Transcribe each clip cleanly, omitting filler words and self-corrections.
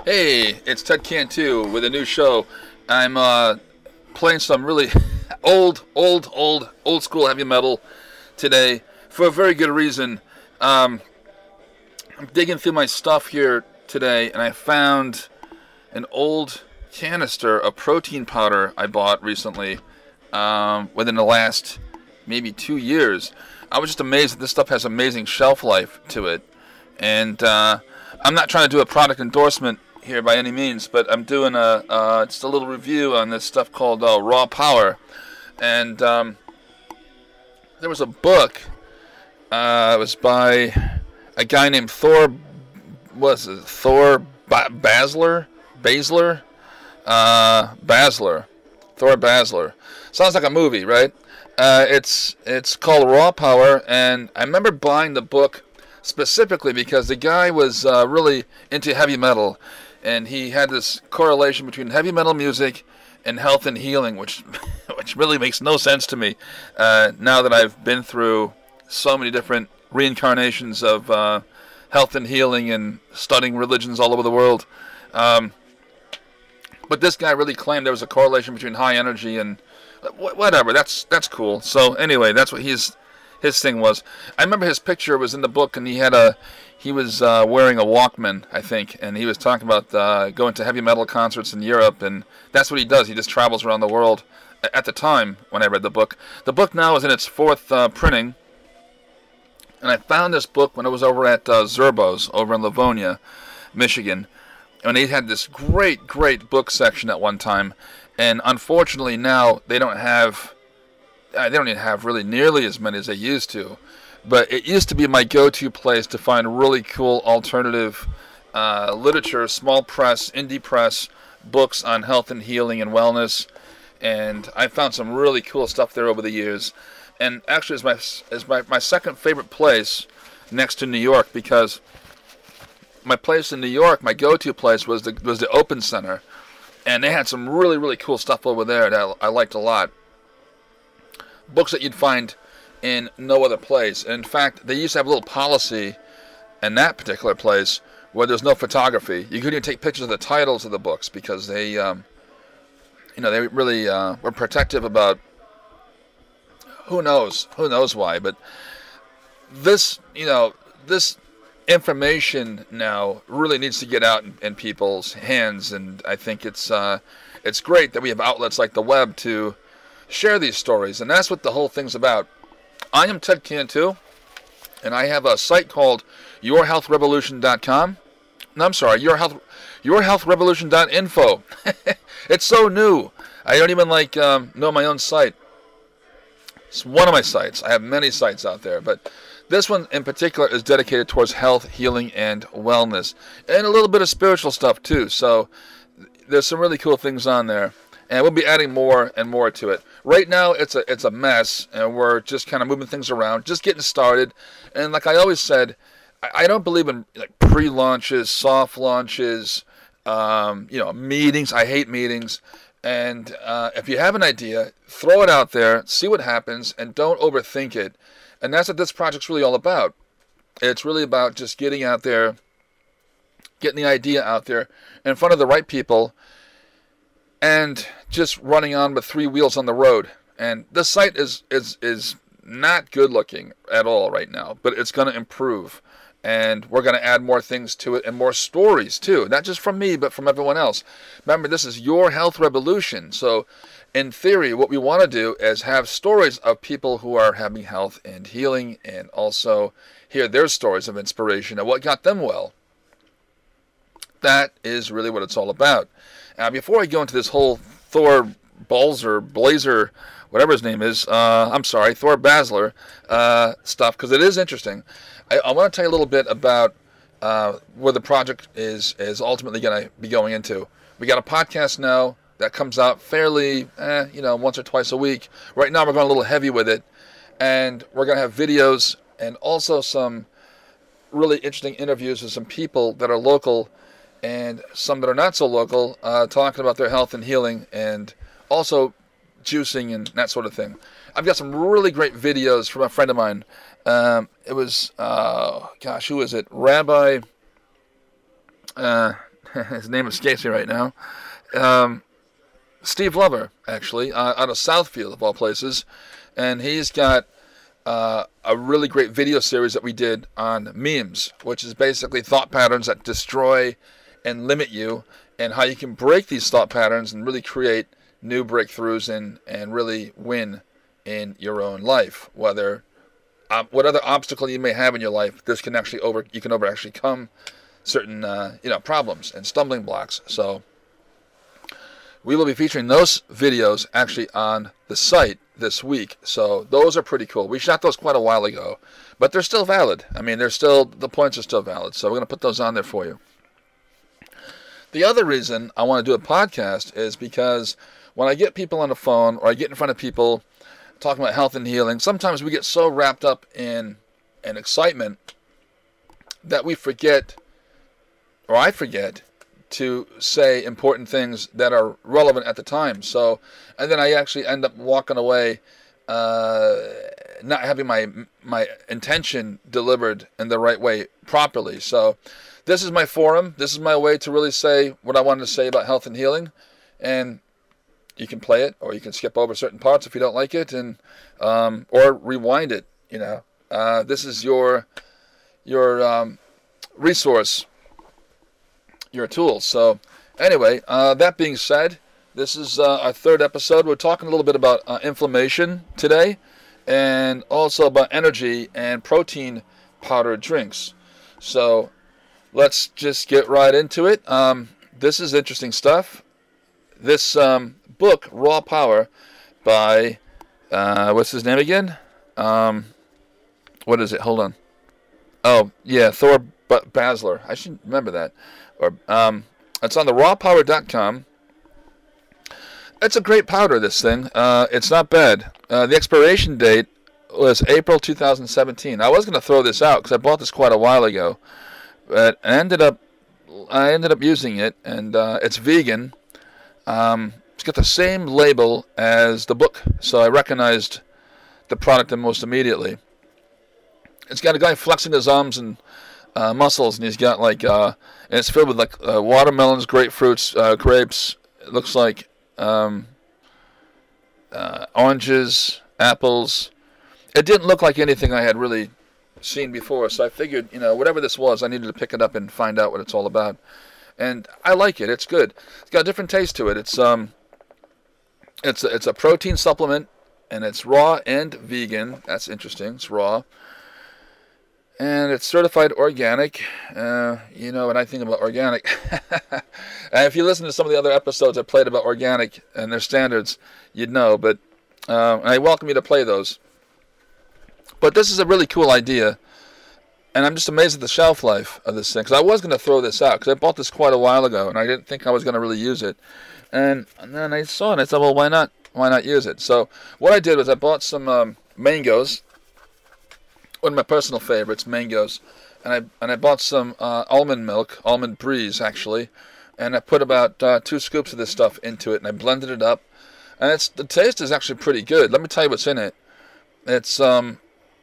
Hey, it's Ted Cantu with a new show. I'm playing some really old school heavy metal today for a very good reason. I'm digging through my stuff here today, and I found an old canister of protein powder I bought recently within the last maybe 2 years. I was just amazed that this stuff has amazing shelf life to it. And I'm not trying to do a product endorsement here by any means, but I'm doing just a little review on this stuff called Raw Power. And there was a book. It was by a guy named Thor Basler? Thor Basler. Sounds like a movie, right? It's called Raw Power, and I remember buying the book specifically because the guy was really into heavy metal, and he had this correlation between heavy metal music and health and healing, which really makes no sense to me now that I've been through so many different reincarnations of health and healing and studying religions all over the world. But this guy really claimed there was a correlation between high energy and whatever. That's cool. So anyway, that's what his thing was. I remember his picture was in the book, and he was wearing a Walkman, I think, and he was talking about going to heavy metal concerts in Europe, and that's what he does. He just travels around the world. At the time when I read the book now is in its fourth printing, and I found this book when I was over at Zerbo's over in Livonia, Michigan, and they had this great book section at one time, and unfortunately now they don't even have really nearly as many as they used to. But it used to be my go-to place to find really cool alternative literature, small press, indie press books on health and healing and wellness. And I found some really cool stuff there over the years. And actually, it's my second favorite place next to New York, because my place in New York, my go-to place was the Open Center, and they had some really cool stuff over there that I liked a lot. Books that you'd find in no other place. In fact, they used to have a little policy in that particular place where there's no photography. You couldn't even take pictures of the titles of the books because they really were protective about who knows why. But this information now really needs to get out in people's hands, and I think it's great that we have outlets like the web to share these stories, and that's what the whole thing's about. I am Ted Cantu, and I have a site called YourHealthRevolution.com. No, I'm sorry, YourHealthRevolution.info. It's so new. I don't even know my own site. It's one of my sites. I have many sites out there, but this one in particular is dedicated towards health, healing, and wellness, and a little bit of spiritual stuff too. So there's some really cool things on there, and we'll be adding more and more to it. Right now, it's a mess, and we're just kind of moving things around, just getting started. And like I always said, I don't believe in pre-launches, soft launches, meetings. I hate meetings. And if you have an idea, throw it out there, see what happens, and don't overthink it. And that's what this project's really all about. It's really about just getting out there, getting the idea out there in front of the right people, and just running on with three wheels on the road. And this site is not good looking at all right now, but it's going to improve. And we're going to add more things to it and more stories too. Not just from me, but from everyone else. Remember, this is your health revolution. So in theory, what we want to do is have stories of people who are having health and healing, and also hear their stories of inspiration and what got them well. That is really what it's all about. Now, before I go into this whole Thor Blazer, whatever his name is, Thor Basler stuff, because it is interesting. I want to tell you a little bit about where the project is ultimately going to be going into. We got a podcast now that comes out fairly, once or twice a week. Right now we're going a little heavy with it, and we're going to have videos and also some really interesting interviews with some people that are local and some that are not so local, talking about their health and healing, and also juicing and that sort of thing. I've got some really great videos from a friend of mine. It was, who is it? Rabbi, his name escapes me right now. Steve Lover, actually, out of Southfield, of all places. And he's got a really great video series that we did on memes, which is basically thought patterns that destroy and limit you, and how you can break these thought patterns and really create new breakthroughs and really win in your own life. Whether what other obstacle you may have in your life, this can actually overcome certain problems and stumbling blocks. So we will be featuring those videos actually on the site this week. So those are pretty cool. We shot those quite a while ago, but they're still valid. I mean, the points are still valid. So we're going to put those on there for you. The other reason I want to do a podcast is because when I get people on the phone or I get in front of people talking about health and healing, sometimes we get so wrapped up in excitement that we forget, or I forget, to say important things that are relevant at the time. So, and then I actually end up walking away not having my intention delivered in the right way properly. So this is my forum. This is my way to really say what I wanted to say about health and healing. And you can play it, or you can skip over certain parts if you don't like it, and or rewind it. This is your resource, your tools. So anyway, that being said, this is our third episode. We're talking a little bit about inflammation today, and also about energy and protein powder drinks. So let's just get right into it. This is interesting stuff. This book, Raw Power, by what's his name again? What is it? Hold on. Oh yeah, Thor Basler. I should remember that. Or it's on the rawpower.com. It's a great powder, this thing. It's not bad. The expiration date was April 2017. I was going to throw this out because I bought this quite a while ago, but I ended up using it, and it's vegan. It's got the same label as the book, so I recognized the product almost immediately. It's got a guy flexing his arms and muscles, and he's got and it's filled with watermelons, grapefruits, grapes. It looks like oranges, apples. It didn't look like anything I had really seen before, so I figured, whatever this was, I needed to pick it up and find out what it's all about. And I like it. It's good. It's got a different taste to it. It's a protein supplement, and it's raw and vegan. That's interesting. It's raw. And it's certified organic. What I think about organic. And if you listen to some of the other episodes I played about organic and their standards, you'd know. But and I welcome you to play those. But this is a really cool idea. And I'm just amazed at the shelf life of this thing. Because I was going to throw this out. Because I bought this quite a while ago. And I didn't think I was going to really use it. And then I saw it. And I said, well, why not? Why not use it? So what I did was I bought some mangoes. One of my personal favorites, mangoes, and I bought some almond milk, almond breeze actually, and I put about 2 scoops of this stuff into it, and I blended it up, and the taste is actually pretty good. Let me tell you what's in it. It's here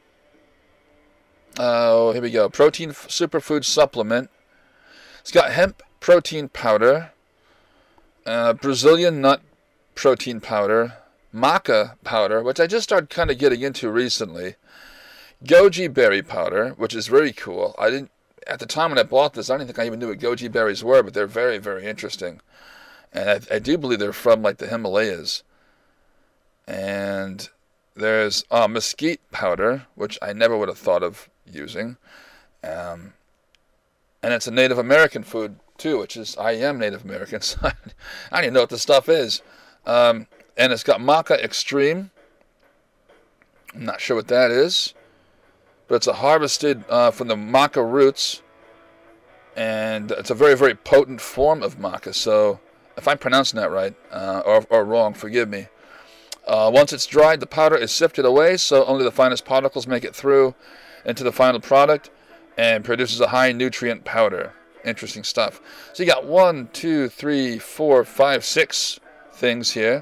we go, protein superfood supplement. It's got hemp protein powder, Brazilian nut protein powder, maca powder, which I just started kind of getting into recently. Goji berry powder, which is very cool. At the time when I bought this, I didn't think I even knew what goji berries were, but they're very, very interesting. And I do believe they're from the Himalayas. And there's mesquite powder, which I never would have thought of using. And it's a Native American food too, I am Native American, so I don't even know what this stuff is. And it's got maca extreme. I'm not sure what that is. But it's harvested from the maca roots, and it's a very, very potent form of maca. So, if I'm pronouncing that right or wrong, forgive me. Once it's dried, the powder is sifted away, so only the finest particles make it through into the final product, and produces a high nutrient powder. Interesting stuff. So you got 1, 2, 3, 4, 5, 6 things here,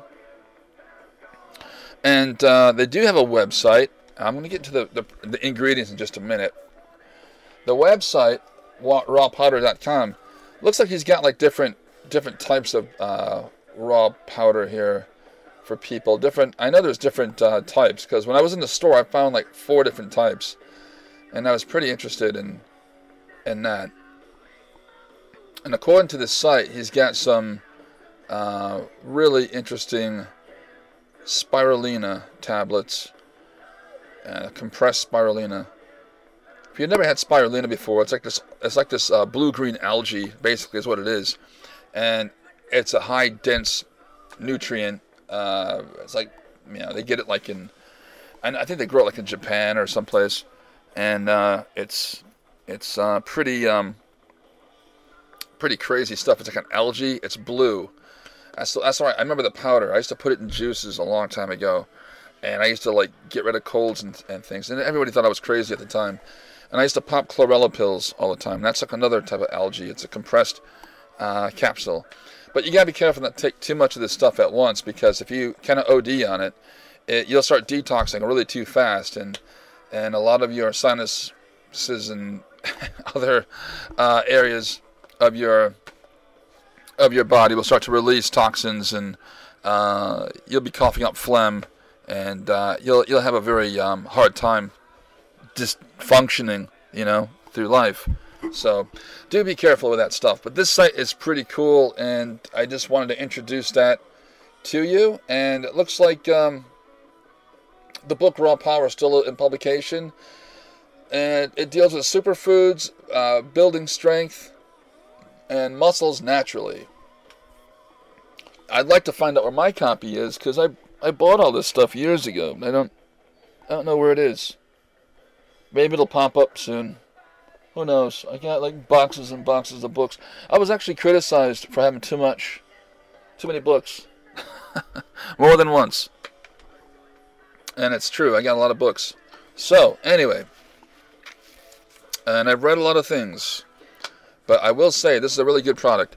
and they do have a website. I'm going to get to the ingredients in just a minute. The website, rawpowder.com, Looks like he's got like different types of raw powder here for people. I know there's different types, because when I was in the store I found like 4 different types, and I was pretty interested in that. And according to this site, he's got some really interesting spirulina tablets, compressed spirulina. If you've never had spirulina before, it's like this blue-green algae, basically, is what it is. And it's a high dense nutrient. It's like, they get it like and I think they grow it like in Japan or someplace. And it's pretty crazy stuff. It's like an algae. It's blue. That's why I remember the powder. I used to put it in juices a long time ago, and I used to like get rid of colds and things. And everybody thought I was crazy at the time. And I used to pop chlorella pills all the time. That's like another type of algae. It's a compressed capsule. But you gotta be careful not to take too much of this stuff at once, because if you kind of OD on it, you'll start detoxing really too fast, and a lot of your sinuses and other areas of your body will start to release toxins, and you'll be coughing up phlegm, and you'll have a very hard time just functioning, through life. So do be careful with that stuff. But this site is pretty cool, and I just wanted to introduce that to you. And it looks like the book Raw Power is still in publication, and it deals with superfoods, building strength and muscles naturally. I'd like to find out where my copy is, because I bought all this stuff years ago. I don't know where it is. Maybe it'll pop up soon. Who knows? I got like boxes and boxes of books. I was actually criticized for having too many books. More than once. And it's true, I got a lot of books. So, anyway. And I've read a lot of things. But I will say, this is a really good product.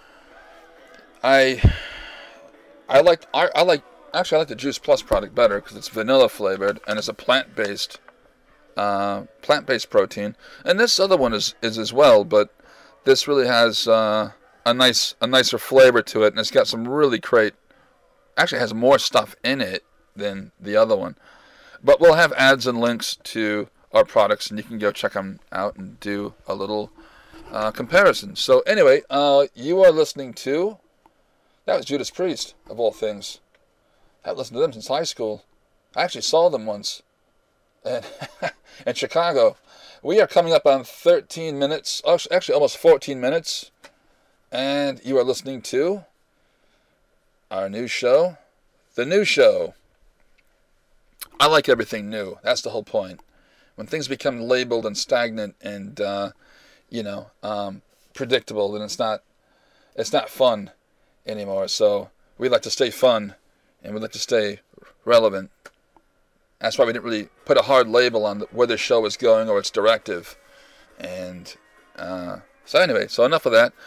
I like the Juice Plus product better, because it's vanilla flavored, and it's a plant-based protein. And this other one is as well, but this really has a nicer flavor to it, and it's got some really great, actually has more stuff in it than the other one. But we'll have ads and links to our products, and you can go check them out and do a little comparison. So anyway, you are listening to, that was Judas Priest, of all things. I haven't listened to them since high school. I actually saw them once in Chicago. We are coming up on 13 minutes, actually almost 14 minutes, and you are listening to our new show, The New Show. I like everything new. That's the whole point. When things become labeled and stagnant and predictable, then it's not fun anymore. So we like to stay fun, and we like to stay relevant. That's why we didn't really put a hard label on where the show is going or its directive. And so anyway, so enough of that.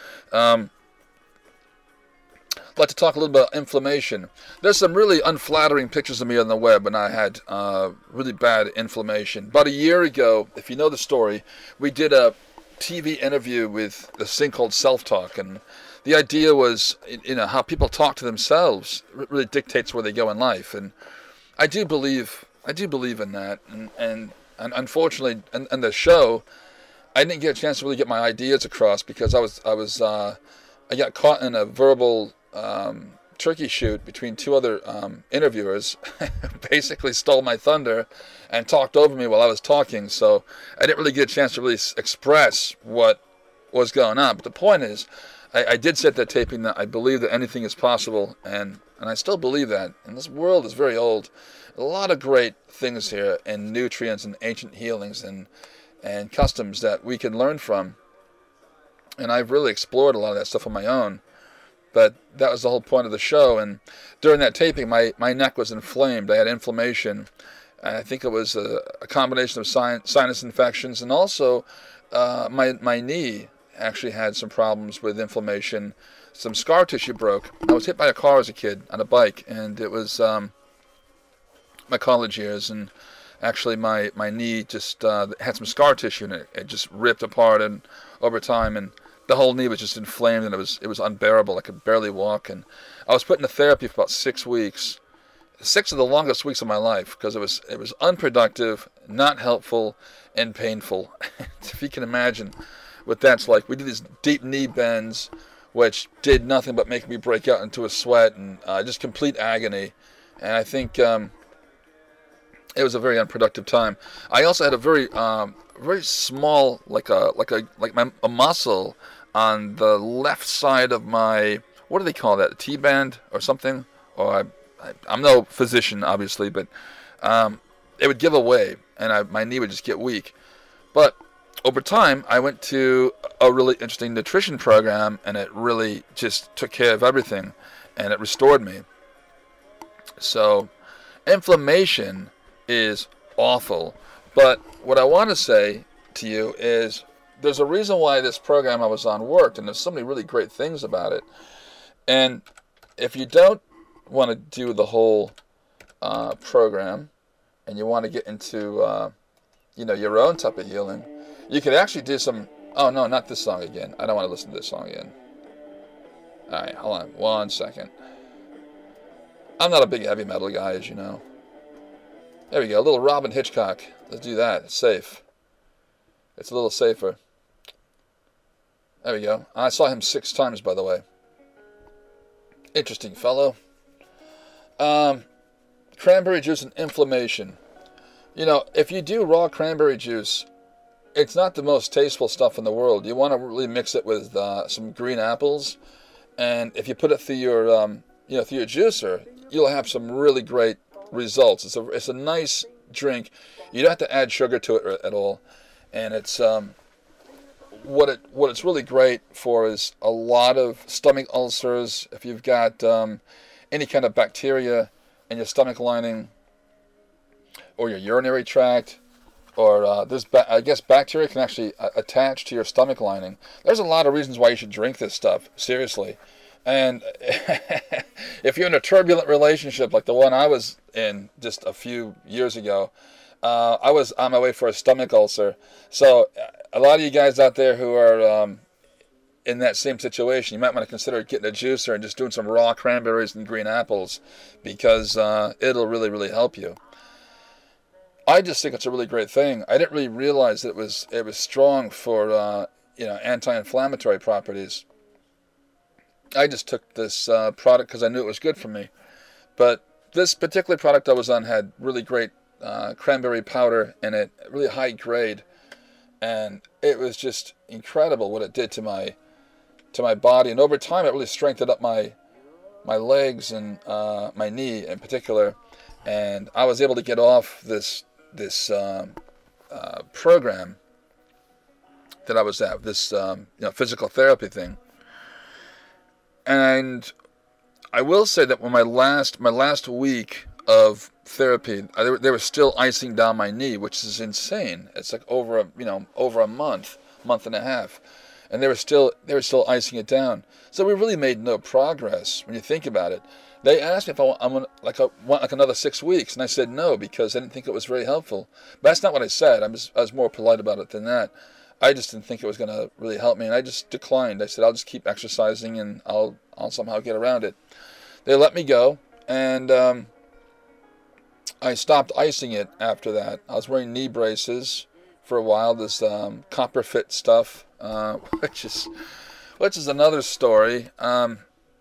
I'd like to talk a little bit about inflammation. There's some really unflattering pictures of me on the web, and I had really bad inflammation. About a year ago, if you know the story, we did a TV interview with this thing called Self-Talk, and the idea was, how people talk to themselves really dictates where they go in life, and I do believe in that, and unfortunately, in the show, I didn't get a chance to really get my ideas across, because I got caught in a verbal turkey shoot between two other interviewers. Basically stole my thunder and talked over me while I was talking, so I didn't really get a chance to really express what was going on. But the point is, I did say at that taping that I believe that anything is possible, and I still believe that. And this world is very old. A lot of great things here, and nutrients and ancient healings and customs that we can learn from. And I've really explored a lot of that stuff on my own. But that was the whole point of the show. And during that taping, my neck was inflamed. I had inflammation. And I think it was a combination of sinus infections. And also, my knee actually had some problems with inflammation. Some scar tissue broke. I was hit by a car as a kid on a bike. And it was my college years. And actually, my knee just had some scar tissue in it. It just ripped apart and over time. And the whole knee was just inflamed, and it was unbearable. I could barely walk, and I was put into therapy for about 6 weeks. 6 of the longest weeks of my life, because it was unproductive, not helpful, and painful. If you can imagine what that's like. We did these deep knee bends, which did nothing but make me break out into a sweat, and just complete agony. And I think it was a very unproductive time. I also had a very small, a muscle on the left side of my, what do they call that, a T-band or something? Or I'm no physician, obviously, but it would give away, and my knee would just get weak. But over time, I went to a really interesting nutrition program, and it really just took care of everything, and it restored me. So, inflammation is awful. But what I want to say to you is there's a reason why this program I was on worked, and there's so many really great things about it. And if you don't want to do the whole program, and you want to get into your own type of healing, you could actually do some. Oh no, not this song again. I don't want to listen to this song again. All right, hold on 1 second. I'm not a big heavy metal guy, as you know. There we go, a little Robin Hitchcock. Let's do that. It's safe. It's a little safer. There we go. I saw him 6 times, by the way. Interesting fellow. Cranberry juice and inflammation. If you do raw cranberry juice, it's not the most tasteful stuff in the world. You want to really mix it with some green apples, and if you put it through your through your juicer, you'll have some really great results. It's a nice drink. You don't have to add sugar to it at all, and it's what it's really great for is a lot of stomach ulcers. If you've got any kind of bacteria in your stomach lining or your urinary tract, or I guess bacteria can actually attach to your stomach lining. There's a lot of reasons why you should drink this stuff, seriously. And if you're in a turbulent relationship like the one I was in just a few years ago, I was on my way for a stomach ulcer. So a lot of you guys out there who are in that same situation, you might want to consider getting a juicer and just doing some raw cranberries and green apples, because it'll really, really help you. I just think it's a really great thing. I didn't really realize that it was strong for anti-inflammatory properties. I just took this product because I knew it was good for me. But this particular product I was on had really great cranberry powder in it, really high grade, and it was just incredible what it did to my body. And over time, it really strengthened up my legs and my knee in particular. And I was able to get off this program that I was at, this physical therapy thing. And I will say that when my last week of therapy, they were still icing down my knee, which is insane. It's like over a month and a half, and they were still icing it down. So we really made no progress when you think about it. They asked me if I want another 6 weeks, and I said no, because I didn't think it was very helpful. But that's not what I said. I was more polite about it than that. I just didn't think it was going to really help me, and I just declined. I said I'll just keep exercising, and I'll somehow get around it. They let me go, and I stopped icing it after that. I was wearing knee braces for a while, this copper fit stuff, which is another story. I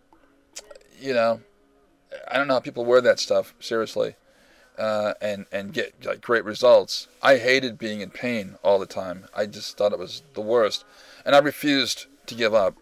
don't know how people wear that stuff, seriously, and get like great results. I hated being in pain all the time. I just thought it was the worst, and I refused to give up.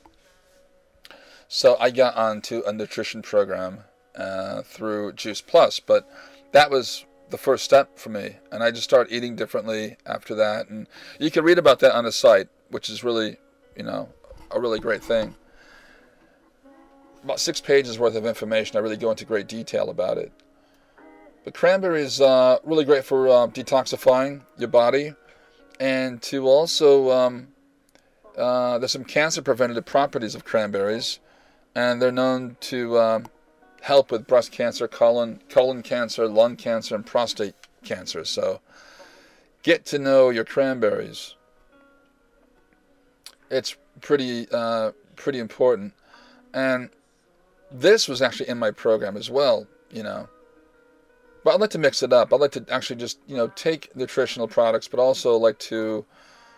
So I got onto a nutrition program through Juice Plus, but that was the first step for me, and I just started eating differently after that. And you can read about that on the site, which is really, a really great thing. About 6 pages worth of information. I really go into great detail about it. But cranberry is really great for detoxifying your body, and to also there's some cancer preventative properties of cranberries, and they're known to help with breast cancer, colon cancer, lung cancer, and prostate cancer. So get to know your cranberries. It's pretty important. And this was actually in my program as well, But I'd like to mix it up. I'd like to actually just, take nutritional products, but also like to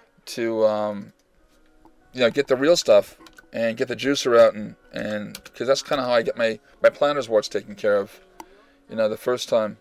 get the real stuff and get the juicer out, and because that's kind of how I get my plantar's warts taken care of, the first time.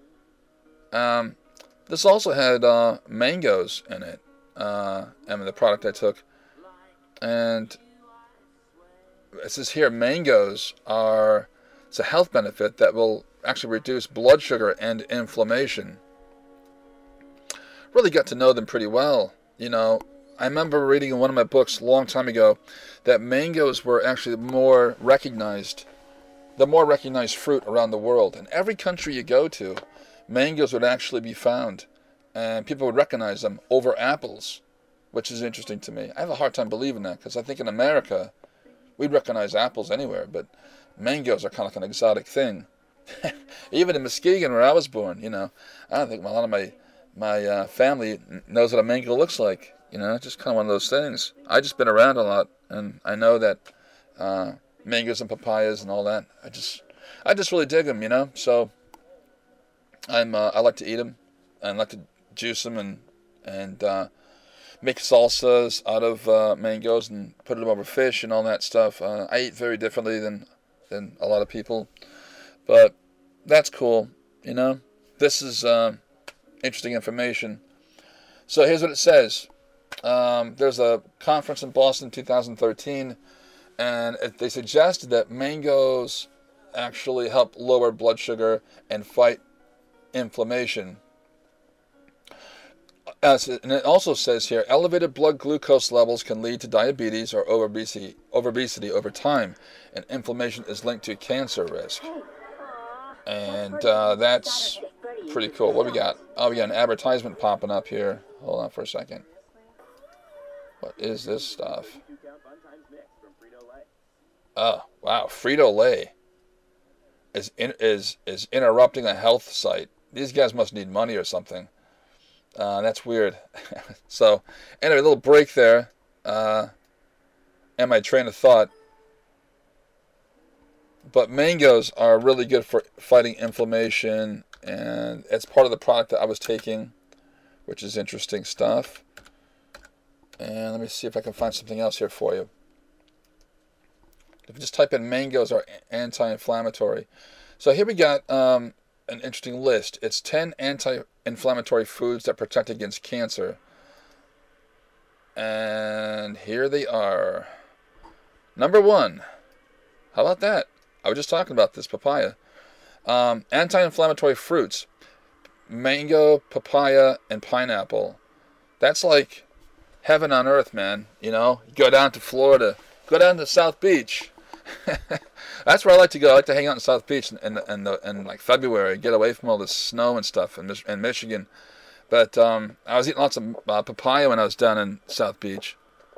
This also had mangoes in it, the product I took. And it says here, mangoes it's a health benefit that will actually reduce blood sugar and inflammation. Really got to know them pretty well. I remember reading in one of my books a long time ago that mangoes were actually the more recognized fruit around the world. In every country you go to, mangoes would actually be found, and people would recognize them over apples, which is interesting to me. I have a hard time believing that, because I think in America, we'd recognize apples anywhere, but mangoes are kind of like an exotic thing. Even in Muskegon, where I was born, I don't think a lot of my family knows what a mango looks like. Just kind of one of those things. I just been around a lot, and I know that mangoes and papayas and all that. I just really dig them, So I like to eat them, and I like to juice them and make salsas out of mangoes and put them over fish and all that stuff. I eat very differently than a lot of people, but that's cool. This is interesting information. So here's what it says. There's a conference in Boston in 2013, and they suggested that mangoes actually help lower blood sugar and fight inflammation. And it also says here, elevated blood glucose levels can lead to diabetes or obesity over time, and inflammation is linked to cancer risk. And that's pretty cool. What we got? Oh, we got an advertisement popping up here. Hold on for a second. What is this stuff? Oh, wow. Frito-Lay is interrupting a health site. These guys must need money or something. That's weird. So, anyway, a little break there. And my train of thought. But mangoes are really good for fighting inflammation, and it's part of the product that I was taking, which is interesting stuff. And let me see if I can find something else here for you. If you just type in mangoes are anti-inflammatory. So here we got an interesting list. It's 10 anti-inflammatory foods that protect against cancer. And here they are. Number 1. How about that? I was just talking about this, papaya. Anti-inflammatory fruits. Mango, papaya, and pineapple. That's like heaven on earth, man. You go down to Florida. Go down to South Beach. That's where I like to go. I like to hang out in South Beach in like February, get away from all the snow and stuff in Michigan. But I was eating lots of papaya when I was down in South Beach.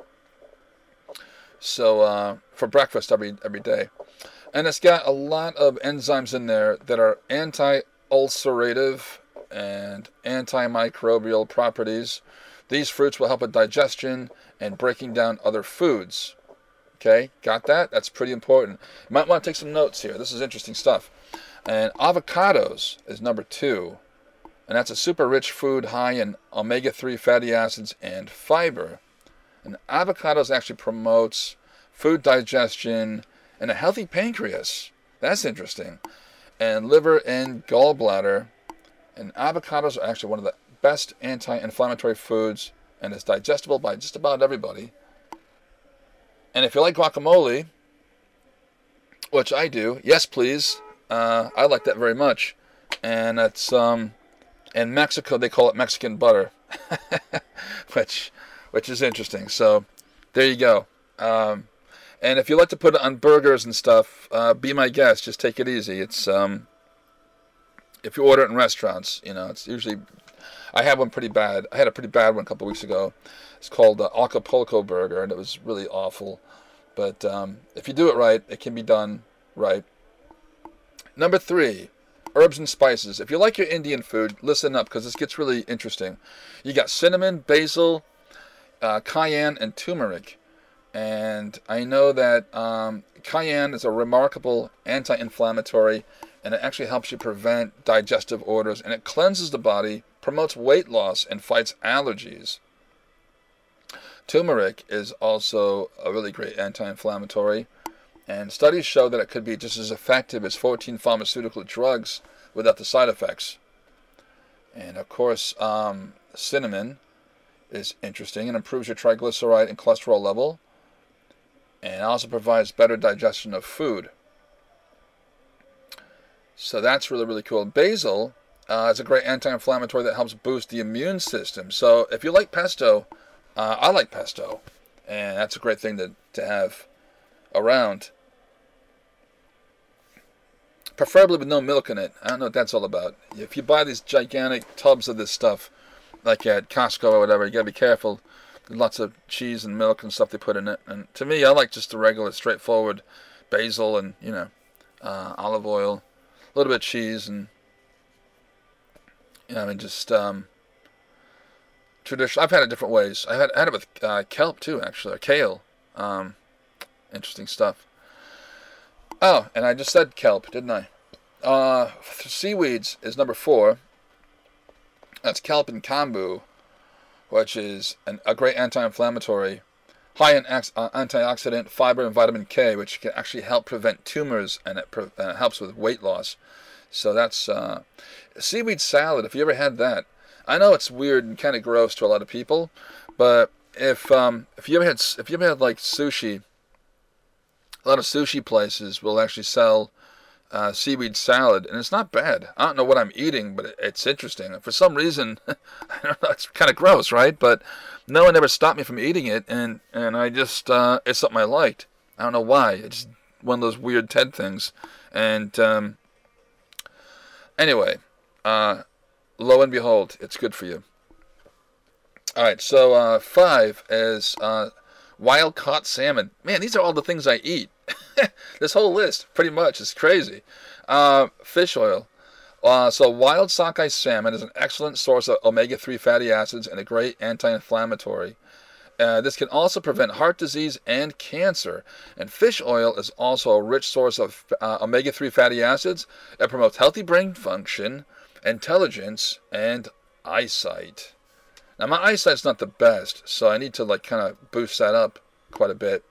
So for breakfast every day. And it's got a lot of enzymes in there that are anti-ulcerative and antimicrobial properties. These fruits will help with digestion and breaking down other foods. Okay, got that? That's pretty important. You might want to take some notes here. This is interesting stuff. And avocados is number 2. And that's a super rich food high in omega-3 fatty acids and fiber. And avocados actually promotes food digestion and a healthy pancreas. That's interesting. And liver and gallbladder. And avocados are actually one of the best anti-inflammatory foods, and it's digestible by just about everybody. And if you like guacamole, which I do, yes please, I like that very much. And it's in Mexico they call it Mexican butter, which is interesting. So there you go. And if you like to put it on burgers and stuff, be my guest. Just take it easy. It's if you order it in restaurants, it's usually. I had one pretty bad. I had a pretty bad one a couple of weeks ago. It's called the Acapulco burger, and it was really awful. But if you do it right, it can be done right. Number 3, herbs and spices. If you like your Indian food, listen up, because this gets really interesting. You got cinnamon, basil, cayenne, and turmeric. And I know that cayenne is a remarkable anti-inflammatory, and it actually helps you prevent digestive orders, and it cleanses the body, promotes weight loss, and fights allergies. Turmeric is also a really great anti-inflammatory, and studies show that it could be just as effective as 14 pharmaceutical drugs without the side effects. And of course, cinnamon is interesting and improves your triglyceride and cholesterol level, and also provides better digestion of food. So that's really, really cool. Basil is a great anti-inflammatory that helps boost the immune system. So if you like pesto, I like pesto, and that's a great thing to have around. Preferably with no milk in it. I don't know what that's all about. If you buy these gigantic tubs of this stuff, like at Costco or whatever, you gotta be careful. There's lots of cheese and milk and stuff they put in it. And to me, I like just the regular, straightforward basil and, olive oil, a little bit of cheese, and, just traditional. I've had it different ways. I had it with kelp too, actually, or kale. Interesting stuff. Oh, and I just said kelp, didn't I? Seaweeds is number 4. That's kelp and kombu, which is a great anti-inflammatory, high in antioxidant, fiber, and vitamin K, which can actually help prevent tumors, and it helps with weight loss. So that's seaweed salad. If you ever had that, I know it's weird and kind of gross to a lot of people, but if you ever had like sushi, a lot of sushi places will actually sell seaweed salad, and it's not bad. I don't know what I'm eating, but it's interesting. For some reason, I don't know, it's kind of gross, right? But no one ever stopped me from eating it, and I just, it's something I liked. I don't know why. It's just one of those weird TED things. And anyway, lo and behold, it's good for you. All right, so 5 is wild-caught salmon. Man, these are all the things I eat. This whole list, pretty much, is crazy. Fish oil. So wild sockeye salmon is an excellent source of omega-3 fatty acids and a great anti-inflammatory. This can also prevent heart disease and cancer. And fish oil is also a rich source of omega-3 fatty acids. It promotes healthy brain function, intelligence, and eyesight. Now, my eyesight's not the best, so I need to kind of boost that up quite a bit.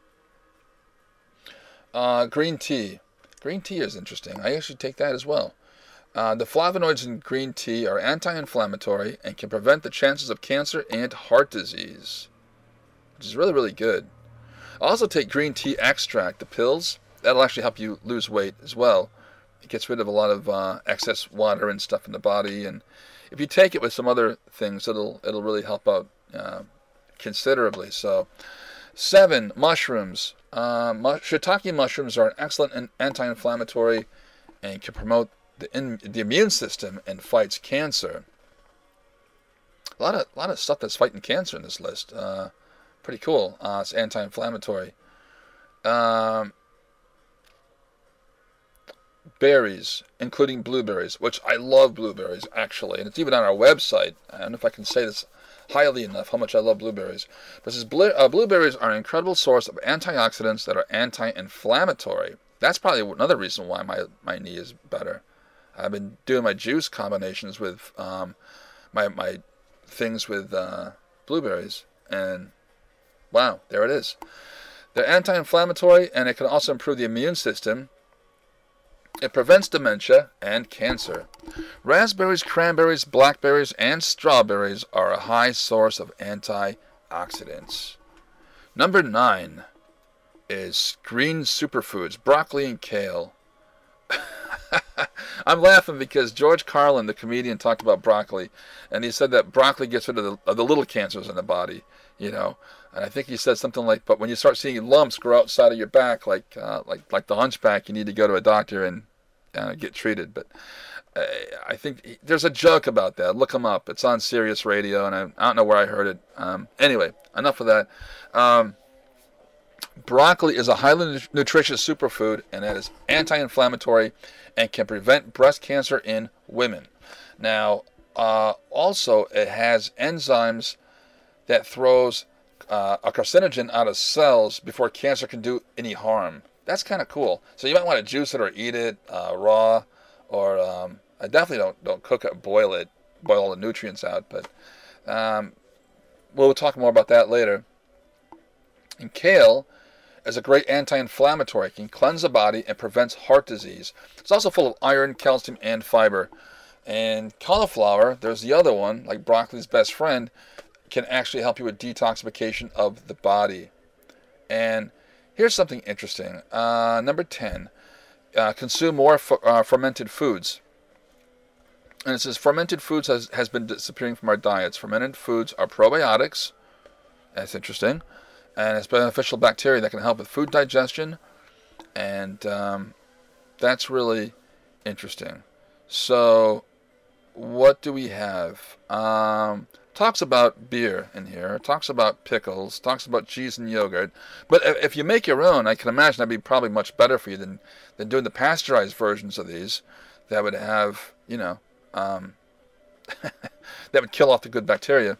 Green tea. Green tea is interesting. I actually take that as well. The flavonoids in green tea are anti-inflammatory and can prevent the chances of cancer and heart disease, which is really, really good. I also take green tea extract, the pills. That'll actually help you lose weight as well. It gets rid of a lot of excess water and stuff in the body, and if you take it with some other things, it'll really help out considerably. So, 7, mushrooms. Shiitake mushrooms are an excellent anti-inflammatory and can promote the immune system and fights cancer. A lot of stuff that's fighting cancer in this list. Pretty cool. It's anti-inflammatory. Berries, including blueberries, which I love blueberries, actually. And it's even on our website. I don't know if I can say this highly enough, how much I love blueberries. But it says blueberries are an incredible source of antioxidants that are anti-inflammatory. That's probably another reason why my knee is better. I've been doing my juice combinations with my things with blueberries, and wow, there it is. They're anti-inflammatory, and it can also improve the immune system. It prevents dementia and cancer. Raspberries, cranberries, blackberries, and strawberries are a high source of antioxidants. Number 9 is green superfoods, broccoli and kale. I'm laughing because George Carlin, the comedian, talked about broccoli, and he said that broccoli gets rid of the little cancers in the body, And I think he said something like, "But when you start seeing lumps grow outside of your back, like the hunchback, you need to go to a doctor and get treated." But I think there's a joke about that. Look him up. It's on Sirius Radio, and I don't know where I heard it. Anyway, enough of that. Broccoli is a highly nutritious superfood, and it is anti-inflammatory and can prevent breast cancer in women. Now, also, it has enzymes that throws a carcinogen out of cells before cancer can do any harm. That's kind of cool. So you might want to juice it or eat it raw, or I definitely don't cook it, boil all the nutrients out. But we'll talk more about that later. And kale is a great anti-inflammatory. It can cleanse the body and prevents heart disease. It's also full of iron, calcium, and fiber. And cauliflower, there's the other one, like broccoli's best friend, can actually help you with detoxification of the body. And here's something interesting. Number 10, consume more fermented foods. And it says fermented foods has been disappearing from our diets. Fermented foods are probiotics. That's interesting. And it's beneficial bacteria that can help with food digestion. And that's really interesting. So what do we have? Talks about beer in here. Talks about pickles. Talks about cheese and yogurt. But if you make your own, I can imagine that'd be probably much better for you than doing the pasteurized versions of these. That would have, that would kill off the good bacteria.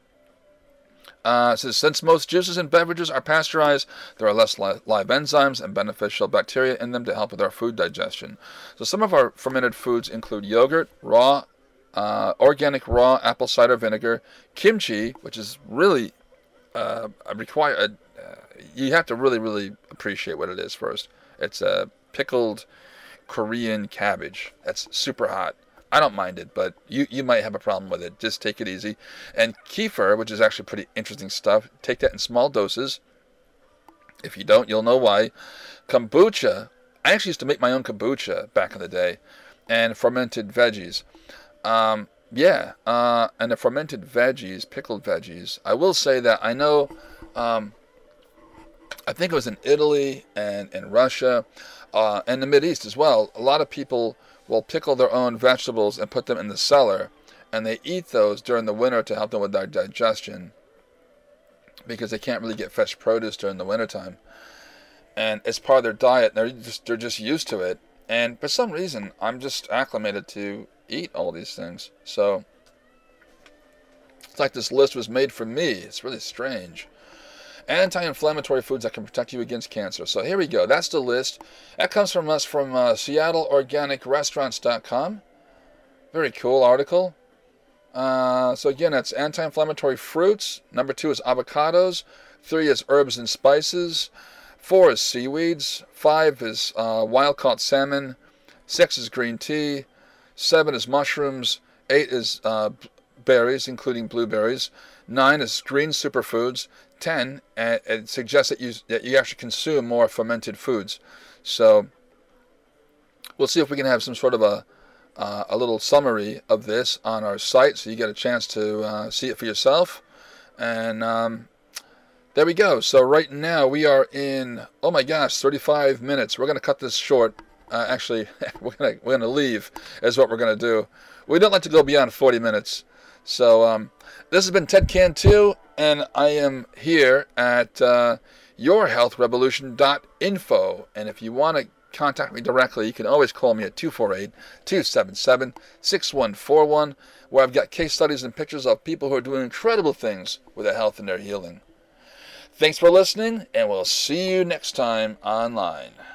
It says, since most juices and beverages are pasteurized, there are less live enzymes and beneficial bacteria in them to help with our food digestion. So some of our fermented foods include yogurt, organic raw apple cider vinegar, kimchi, which is really you have to really, really appreciate what it is first. It's a pickled Korean cabbage. That's super hot. I don't mind it, but you might have a problem with it. Just take it easy. And kefir, which is actually pretty interesting stuff. Take that in small doses. If you don't, you'll know why. Kombucha. I actually used to make my own kombucha back in the day. And fermented veggies. And the fermented veggies, pickled veggies. I will say that I know, I think it was in Italy and in Russia, and the Mideast as well. A lot of people will pickle their own vegetables and put them in the cellar, and they eat those during the winter to help them with their digestion, because they can't really get fresh produce during the wintertime. And it's part of their diet, and they're just used to it. And for some reason, I'm just acclimated to eat all these things. So it's like this list was made for me. It's really strange. Anti-inflammatory foods that can protect you against cancer. So here we go. That's the list. That comes from us from SeattleOrganicRestaurants.com. Very cool article. So again, that's anti-inflammatory fruits. Number 2 is avocados. 3 is herbs and spices. 4 is seaweeds. 5 is wild-caught salmon. 6 is green tea. 7 is mushrooms. 8 is berries, including blueberries. 9 is green superfoods. 10, it suggests that you actually consume more fermented foods. So we'll see if we can have some sort of a little summary of this on our site, so you get a chance to see it for yourself. And there we go. So right now we are in, 35 minutes. We're going to cut this short. Actually, we're gonna leave is what we're going to do. We don't like to go beyond 40 minutes. So this has been Ted Cantu, and I am here at yourhealthrevolution.info. And if you want to contact me directly, you can always call me at 248-277-6141, where I've got case studies and pictures of people who are doing incredible things with their health and their healing. Thanks for listening, and we'll see you next time online.